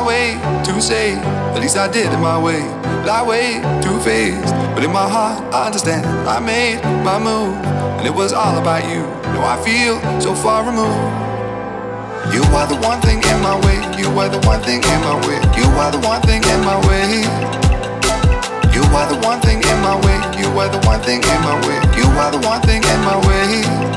way to say, at least I did it my way. Lie way too faced, but in my heart I understand. I made my move, and it was all about you. Now I feel so far removed. You are the one thing in my way. You are the one thing in my way. You are the one thing in my way. You are the one thing in my way. You are the one thing in my way. You are the one thing in my way.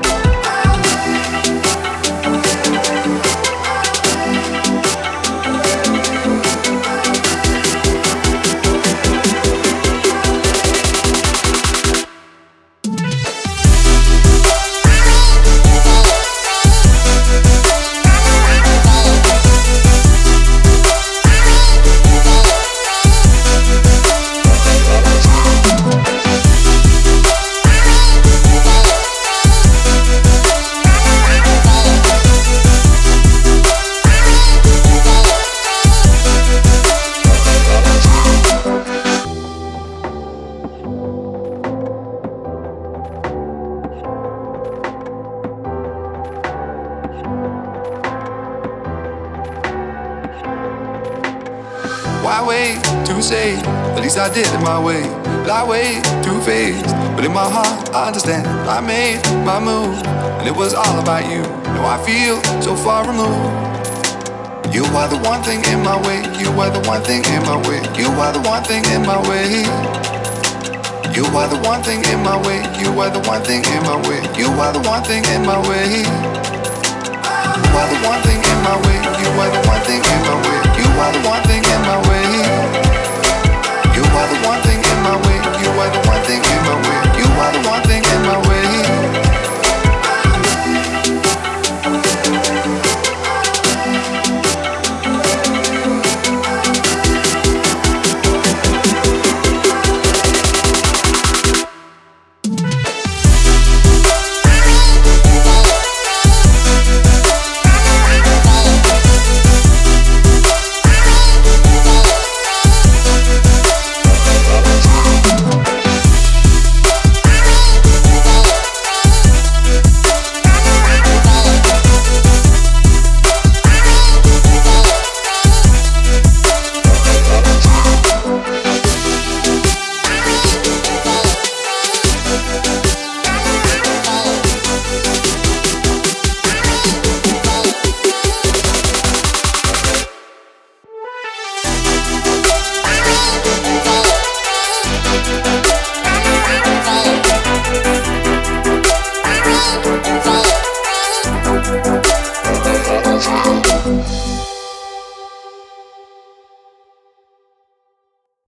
Why wait to say, at least I did it my way. Lie way too faced, but in my heart I understand. I made my move, and it was all about you. Now I feel so far removed. You are the one thing in my way. You are the one thing in my way. You are the one thing in my way. You are the one thing in my way. You are the one thing in my way. You are the one thing in my way. You are the one thing in my way. You are the one thing in my way. You are the one thing in my way.